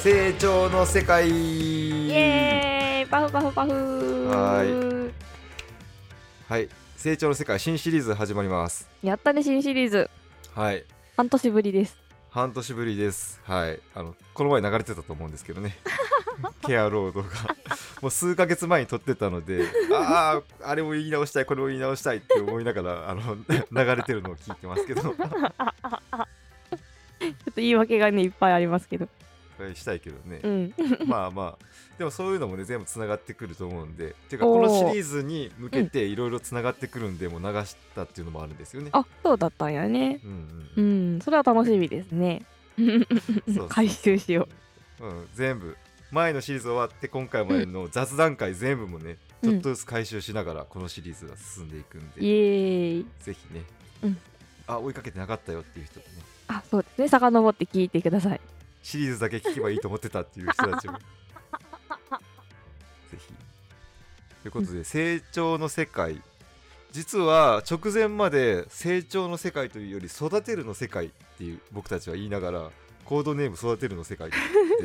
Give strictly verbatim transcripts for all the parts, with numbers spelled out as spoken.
成長の世界。 イエーイ、パフパフパフ。 はいはい成長の世界新シリーズ始まります。 やったね、新シリーズ。 はい半年ぶりです。 半年ぶりです。はいあのこの前流れてたと思うんですけどねケアロードがもう数ヶ月前に撮ってたのであああれも言い直したいこれも言い直したいって思いながらあの流れてるのを聞いてますけどちょっと言い訳がねいっぱいありますけどしたいけどね、 うん、 まあまあでもそういうのもね全部つながってくると思うんで、ていうかこのシリーズに向けていろいろつながってくるんで、もう流したっていうのもあるんですよね。 あ、そうだったんやね。 うん、 うんうん、それは楽しみですね。回収しよう、うん、全部前のシリーズ終わって今回までの雑談会全部もね、うん、ちょっとずつ回収しながらこのシリーズが進んでいくんで、 イエーイ、 ぜひね、 うん、あ追いかけてなかったよっていう人もね、 あ、そうですね、遡って聞いてください。 シリーズだけ聞けばいいと思ってたっていう人たちもぜひということで、うん、成長の世界、実は直前まで成長の世界というより育てるの世界っていう僕たちは言いながらコードネーム育てるの世界って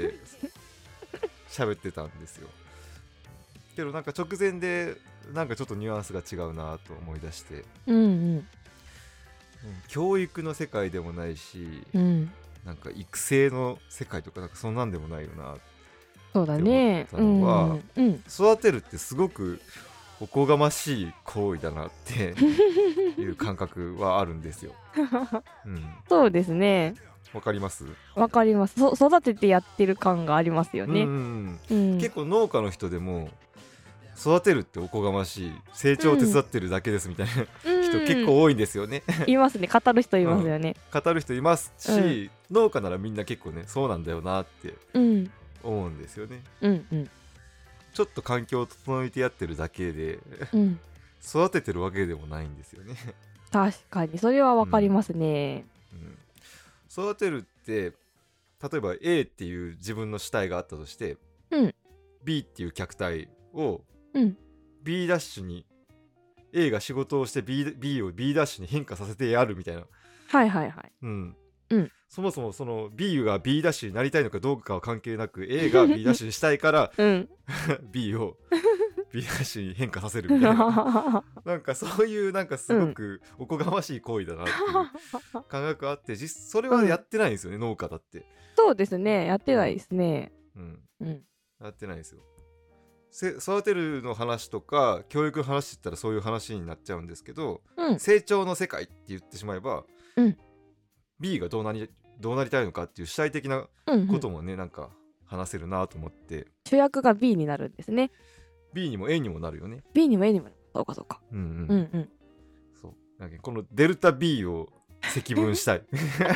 喋ってたんですよ。けどなんか直前でなんかちょっとニュアンスが違うなと思い出して、 うんうん、 教育の世界でもないし、 うん、 なんか育成の世界とかなんかそんなんでもないよなってそうだね。 思ったのは、 うんうん、 育てるってすごくおこがましい行為だなっていう感覚はあるんですよ、うん、 そうですね。 わかります？ わかります。そ育ててやってる感がありますよね。 うんうんうん、 結構農家の人でも育てるっておこがましい、成長を手伝ってるだけですみたいな、うん、人結構多いんですよね。 いますね、語る人いますよね、 うん、語る人いますし、うん、農家ならみんな結構ねそうなんだよなって思うんですよね、 うんうん、ちょっと環境を整えてやってるだけで、うん、育ててるわけでもないんですよね。 確かにそれはわかりますね、 うんうん、育てるって例えば A っていう自分の主体があったとして、うん、B っていう客体を、うん、B ダッシュに A が仕事をして B, B を B ダッシュに変化させてやるみたいな、 はいはいはい、 うんうん、そもそもその B が B ダッシュになりたいのかどうかは関係なく A が B ダッシュにしたいから、うん、B を B ダッシュに変化させるみたいななんかそういうなんかすごくおこがましい行為だなっていう感覚があって、実それはやってないんですよね、うん、農家だって。 そうですね、やってないですね、 うんうん、やってないですよ。育てるの話とか教育の話って言ったらそういう話になっちゃうんですけど、うん、成長の世界って言ってしまえば、うん、B がどうなり、どうなりたいのかっていう主体的なこともね、うんうん、なんか話せるなと思って。 主役が B になるんですね。 B にも A にもなるよね。 B にも A にもなる、そうかそうか、 うんうんうんうん、そうなんかこのデルタ B を積分したい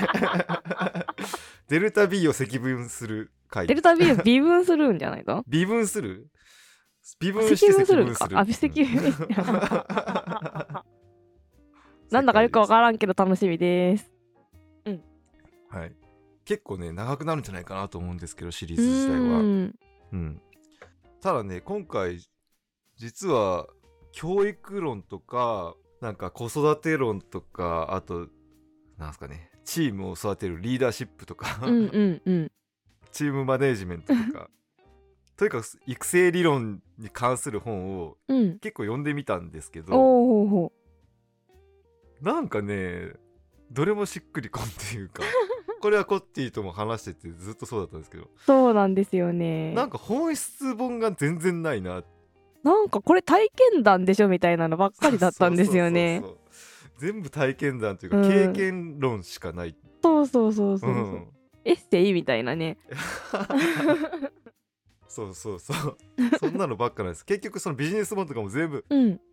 デルタ B を積分する回。 デルタ B を微分するんじゃないの？ 微分する微分して積分する。 あ、積分なんだかよくわからんけど楽しみです。うん。 はい。結構ね長くなるんじゃないかなと思うんですけどシリーズ自体は。うん。うん。ただね今回実は教育論とかなんか子育て論とかあとなんですかねチームを育てるリーダーシップとかうんうん、うん、チームマネージメントとかとにかく育成理論に関する本を結構読んでみたんですけど、うん、なんかねどれもしっくりこんっていうかこれはコッティとも話しててずっとそうだったんですけど、 そうなんですよね。 なんか本質本が全然ないな、 なんかこれ体験談でしょみたいなのばっかりだったんですよね。 そうそうそうそう全部体験談というか、うん、経験論しかない。 そうそうそうそう、うん、エッセイみたいなねそうそうそうそんなのばっかなんです。結局そのビジネス本とかも全部、うんうん、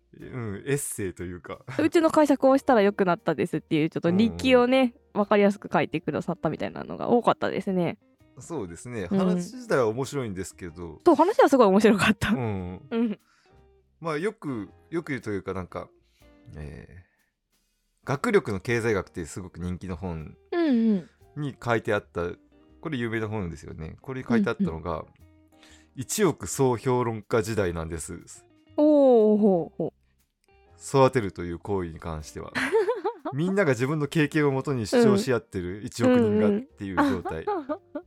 エッセイというかうちの会社こうしたら良くなったですっていうちょっと日記をね、うん、分かりやすく書いてくださったみたいなのが多かったですね。 そうですね、話自体は面白いんですけど、うん、 そう話はすごい面白かった、 うんうん、まあよくよく言うというかなんか、えー、学力の経済学ってすごく人気の本に書いてあった、うんうん、これ有名な本ですよね。これに書いてあったのが、うんうん、いちおく総評論家時代なんです。 おーほうほう。 育てるという行為に関してはみんなが自分の経験をもとに主張し合ってるいちおくにんがっていう状態、うんうん、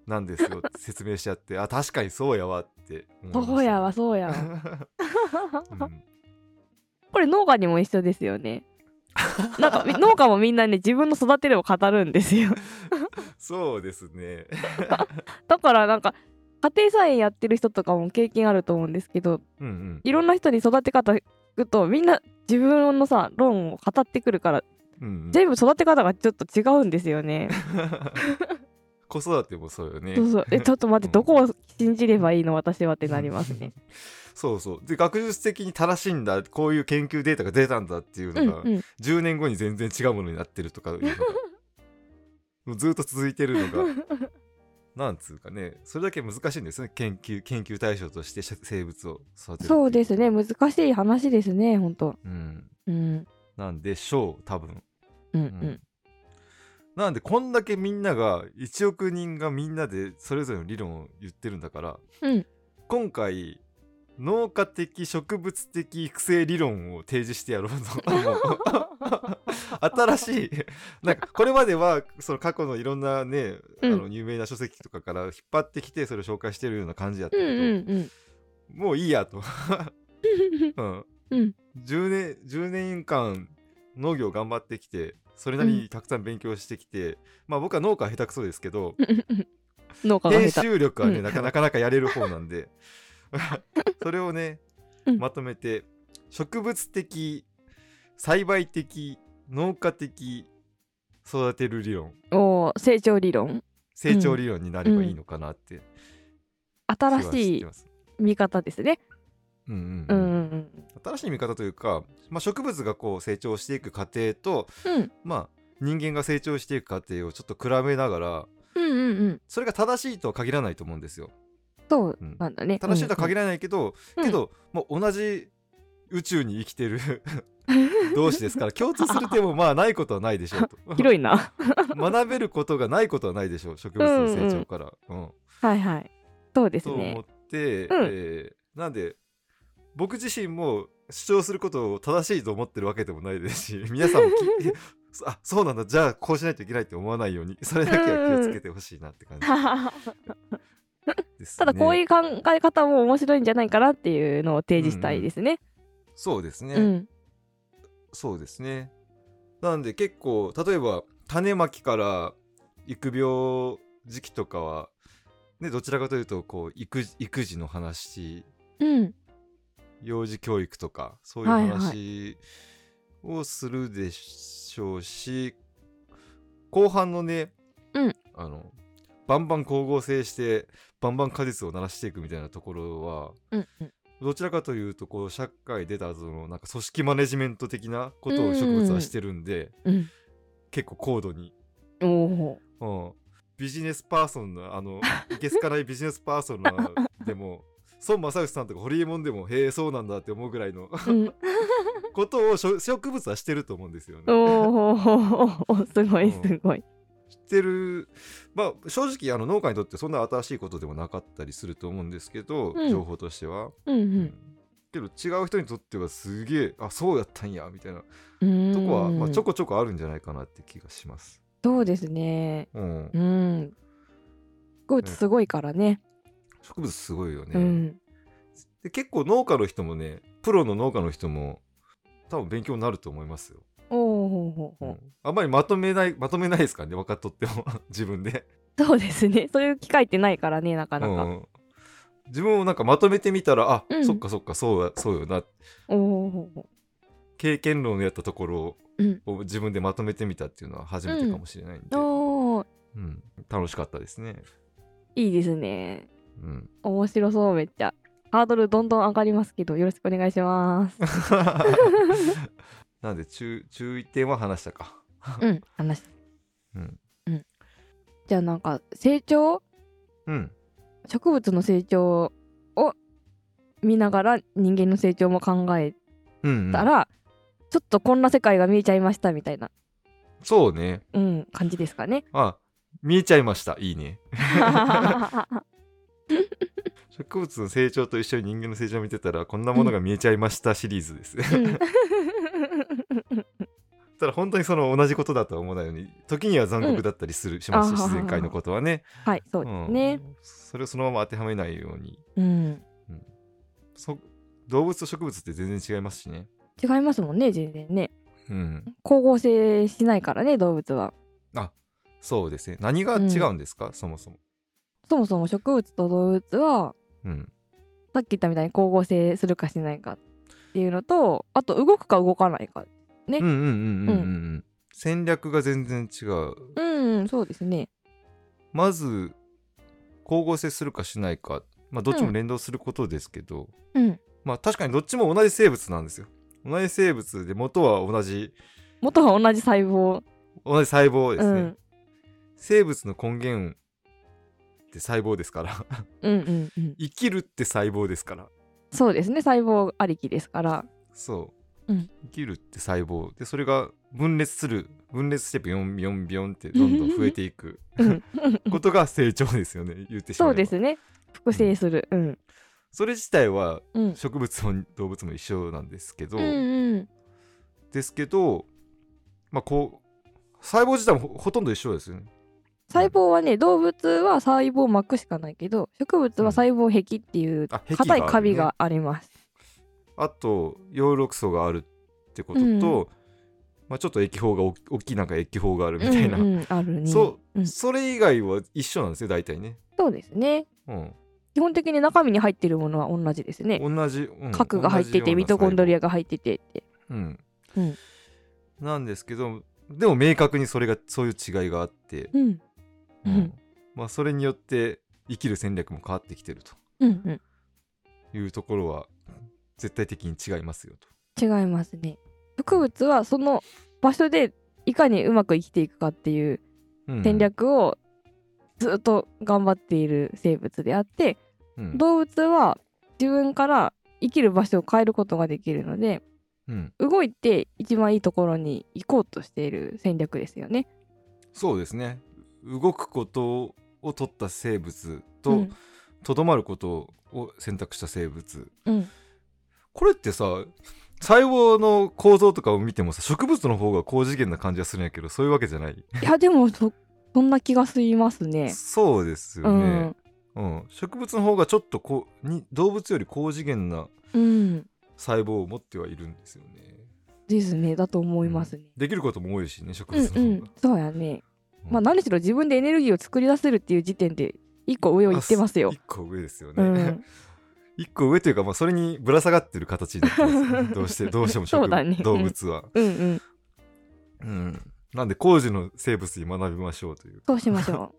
なんですよって説明しちゃって、あ確かにそうやわって思いましたね。 そうやわそうやわうん、 これ農家にも一緒ですよね。なんか農家もみんなね自分の育てるを語るんですよそうですねだからなんか家庭菜園やってる人とかも経験あると思うんですけど、 うん、うん、 いろんな人に育て方聞くとみんな自分のさ論を語ってくるから、 うんうん、 全部育て方がちょっと違うんですよね子育てもそうよね。 そうそうえちょっと待って、 うん、 どこを信じればいいの私はってなりますねそうそうで学術的に正しいんだ、こういう研究データが出たんだっていうのが、 うんうんじゅうねんごに全然違うものになってるとかいうのがもうずっと続いてるのがなんつうかね、それだけ難しいんですね、研究研究対象として生物を育てる。 そうですね、難しい話ですねほんと。 うん、 うんなんでしょう多分。 うんううんん、なんでこんだけみんながいちおく人がみんなでそれぞれの理論を言ってるんだから、 うん今回農家的植物的育成理論を提示してやろうともう新しいなんかこれまではその過去のいろんなね、 うんあの有名な書籍とかから引っ張ってきてそれを紹介してるような感じやったうんけど、 うんうんもういいやと、うんうんじゅうねんじゅうねんかん農業頑張ってきてそれなりにたくさん勉強してきて、まあ僕は農家は下手くそですけど農家が編下手。 集力はね、 うんなかなかなかやれる方なんでそれをね、 うんまとめて植物的栽培的農家的育てる理論、 おー成長理論、 成長理論になればいいのかなって気は新しいしてます。 見方ですね。 うんうんうんうんうん新しい見方というか、まあ、植物がこう成長していく過程と、 うんまあ、人間が成長していく過程をちょっと比べながら、 うんうんうんそれが正しいとは限らないと思うんですよ。 そううんなんだね。 正しいとは限らないけど、 うんけど、まあ、同じ宇宙に生きてる同士ですから共通する点もまあないことはないでしょうと広いな学べることがないことはないでしょう、植物の成長から。うんうんはいはいそうですと思ねっ。て、 うんえーなんで僕自身も主張することを正しいと思ってるわけでもないですし、皆さんもきあそうなんだ、じゃあこうしないといけないって思わないように、それだけは気をつけてほしいなって感じですね。 ただこういう考え方も面白いんじゃないかなっていうのを提示したいですね。 そうですね、 うんそうですね。なんで結構例えば種まきから育苗時期とかは、ね、どちらかというとこう 育, 育児の話、 うん幼児教育とかそういうはい話をするでしょうし、後半のね、 うんあのバンバン光合成してバンバン果実を鳴らしていくみたいなところは、 うんうんどちらかというとこう社会出た後のなんか組織マネジメント的なことを植物はしてるんで、 うん結構高度に、 おおうん、ビジネスパーソンのあのいけすかないビジネスパーソンのでも孫正義さんとかホリエモンでもへえそうなんだって思うぐらいのうんことをしょ植物はしてると思うんですよね。 おおすごいすごい。 知ってる、まあ正直あの農家にとってそんな新しいことでもなかったりすると思うんですけど、 うん情報としては、 うんううんんけど違う人にとってはすげえあそうやったんやみたいなうんとこは、まあ、ちょここちょこあるんじゃないかなって気がします。 そうですね。 うん、 うん植物すごいからね。 植物すごいよね、 うんで結構農家の人もね、プロの農家の人も多分勉強になると思いますよ。 おおほうほうほううんあんまりまとめないまとめないですからね、分かっとっても自分で、 そうですね。そういう機会ってないからねなかなか。 うん、自分もなんかまとめてみたらあ、 うんそっかそっかそうやそうよな、 おおほうほ経験論やったところう。うんを自分でまとめてみたっていうのは初めてかもしれないんで、 おーうん楽しかったですね。 いいですね。 うん面白そうめっちゃ。ハードルどんどん上がりますけどよろしくお願いします。 なんで注注意点は話したか。 うん話。 うんじゃあなんか成長うん植物の成長を見ながら人間の成長も考えうんうんたら、ちょっとこんな世界が見えちゃいましたみたいな、 そうね、 うん、感じですかね。 あ見えちゃいました、いいね。植物の成長と一緒に人間の成長を見てたらこんなものが見えちゃいましたシリーズです、 うんただ本当にその同じことだとは思わないように、時には残酷だったりする、しますし、 あははは自然界のことはね、 はいそうですね。 うん、それをそのまま当てはめないように、 うんうんそ動物と植物って全然違いますしね。 違いますもんね全然ね。 うん、 光合成しないからね動物は。 あ、そうですね。何が違うんですか、そもそも。 そもそも植物と動物はうん、 さっき言ったみたいに光合成するかしないかっていうのと、あと動くか動かないかね。 うんうんうんうんうん、ううんん、戦略が全然違う。 うん、そうですね。 まず光合成するかしないか、まあどっちも連動することですけど、 うんまあ確かにどっちも同じ生物なんですよ。同じ生物で元は同じ元は同じ細胞。 同じ細胞ですね、 うん、 生物の根源って細胞ですからうんうんうん生きるって細胞ですから。 そうですね、細胞ありきですから。 そう、 うん、 生きるって細胞で、それが分裂する分裂してビヨンビヨンビヨンってどんどん増えていくうんことが成長ですよね、言ってしまえば。 そうですね、複製する。うん、 それ自体はうん、 植物も動物も一緒なんですけど、 うんうんですけど、まあこう細胞自体も ほ, ほとんど一緒ですよね。 細胞はね、動物は細胞膜しかないけど、植物は細胞壁っていうあ壁があるね硬いカビがあります。 あと葉緑素があるってことと、 うんまあ、ちょっと液胞がお大きいなんか液胞があるみたいな、 うんうん、あるね。 そうんそれ以外は一緒なんですよ大体ね。 そうですね。 うん基本的に中身に入ってるものは同じですね。 同じ、うん、 核が入ってて、ミトコンドリアが入っててって。 ア、うんうん、 なんですけど、でも明確にそれがそういう違いがあって、 うん、 ううんんまあ、それによって生きる戦略も変わってきてるうんうんというところは絶対的に違いますよと。 違いますね。植物はその場所でいかにうまく生きていくかっていううん戦略をずっと頑張っている生物であって、 うん動物は自分から生きる場所を変えることができるので、 うん動いて一番いいところに行こうとしている戦略ですよね。 そうですね。動くことを取った生物うとんとどまることを選択した生物、 うんこれってさ細胞の構造とかを見てもさ植物の方が高次元な感じがするんやけど、そういうわけじゃない。 いやでも そ, そんな気がしますね。 そうですようね、 んうん植物の方がちょっとこうに動物より高次元なうん細胞を持ってはいるんですよね。 ですね、だと思いますね。 できることも多いしね植うん物の方が、 うんそうやね。 うんまあ何しろ自分でエネルギーを作り出せるっていう時点で一個上を行ってますよあ。一個上ですよね、 うん一個上というか、まあ、それにぶら下がってる形になってますねどうしてどうしても植そうだね動物は、 うんうんうん、なんで工事の生物に学びましょうという。 そうしましょ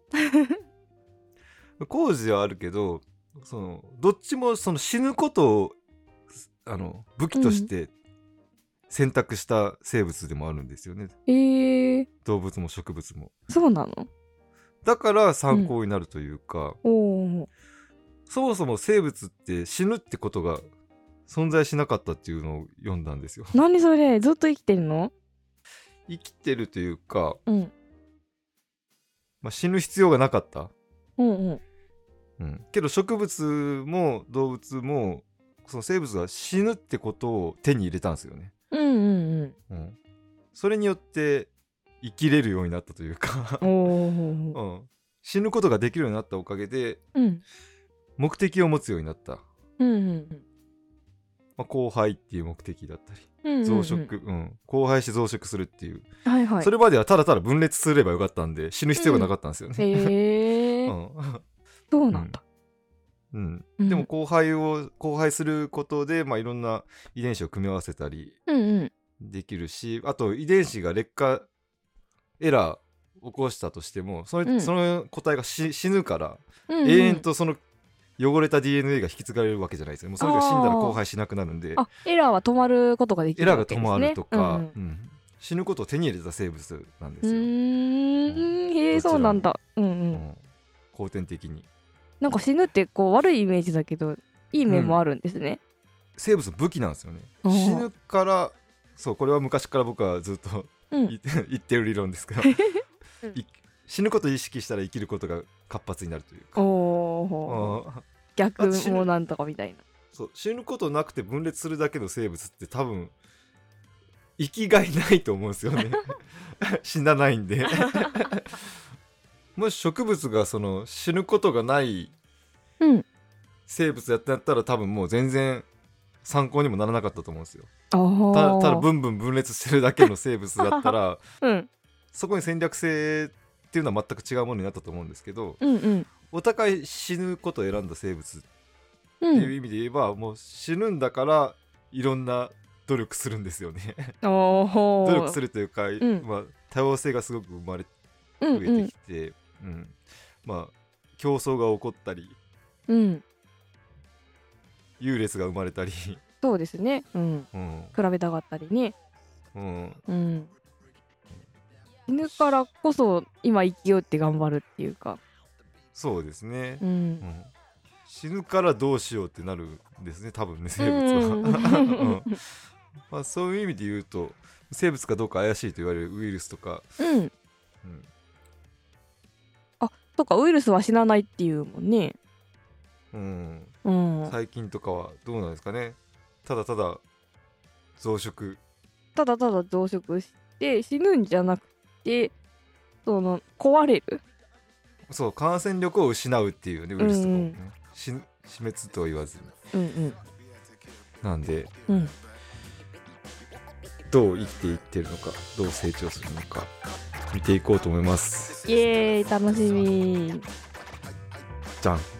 工事はあるけど、そのどっちもその死ぬことをあの武器として選択した生物でもあるんですよね、 う。えー、 動物も植物も。 そうなの？ だから参考になるというか、 おお。 そもそも生物って死ぬってことが存在しなかったっていうのを読んだんですよ。 何それ？ずっと生きてるの？ 生きてるというか、 うんまあ、死ぬ必要がなかった、 うんうんうん、けど植物も動物もその生物が死ぬってことを手に入れたんですよね、 うんうんうん、それによって生きれるようになったというかうん。おお。 うん、死ぬことができるようになったおかげでうん目的を持つようになった、 うんうんまあ、交配っていう目的だったりうんうんうん。 増殖、うん交配して増殖するっていう、 はいはい。 それまではただただ分裂すればよかったんで死ぬ必要がなかったんですよね、 へえー。 うんそうなんだ。 うんうんでも交配を交配することで、まあ、いろんな遺伝子を組み合わせたりうんうんできるし、あと遺伝子が劣化エラー起こしたとしてもその,、 うんその個体が死死ぬから、 うんうん。 永遠とその汚れた ディーエヌエー が引き継がれるわけじゃないですよ。もうそれが死んだら交配しなくなるんで、 あ、エラーは止まることができエラーがるわけですね。 止まるとか、 うんうん死ぬことを手に入れた生物なんでうん、うすよ、 ーん、へえ、 どちらもそうなんだ。うんう。 うんん後天的に。 なんか死ぬってこう悪いイメージだけどいい面もあるんですね。 生物武器なんですよね。 おー死ぬからそうこれは昔から僕はずっとうん言って言ってる理論ですけど、 うんい死ぬことを意識したら生きることが活発になるというか、 おお。 あー逆あ死ぬもなんとかみたいな。 そう死ぬことなくて分裂するだけの生物って多分生きがいないと思うんですよね死なないんでもし植物がその死ぬことがないうん生物やったんやったら多分もう全然参考にもならなかったと思うんですよ。 あたただあブンブン分裂してるだけの生物だったらうんそこに戦略性っていうのは全く違うものになったと思うんですけど、 うんうんお互い死ぬことを選んだ生物ってうんいう意味で言えば、もう死ぬんだからいろんな努力するんですよねおー努力するというか、 んまあ、多様性がすごく生まれうん増えてきて、うんまあ競争が起こったりうんうん優劣が生まれたりそうですねうんうん比べたかったりねうんうん死ぬからこそ今生きようって頑張るっていうかそうですね、 ううんん死ぬからどうしようってなるんですね多分ね生物は、 うんうんまあ、そういう意味で言うと生物かどうか怪しいと言われるウイルスとか、 うんうんあとかウイルスは死なないっていうもんねうん、 うん最近とかはどうなんですかね。ただただ増殖、 ただただ増殖して死ぬんじゃなくてその壊れるそう感染力を失うっていうねウイルスとかもね、 うん死ぬ死滅とは言わずにうんうんなんでうんどう生きていってるのかどう成長するのか見ていこうと思います。 イエーイ楽しみじゃん。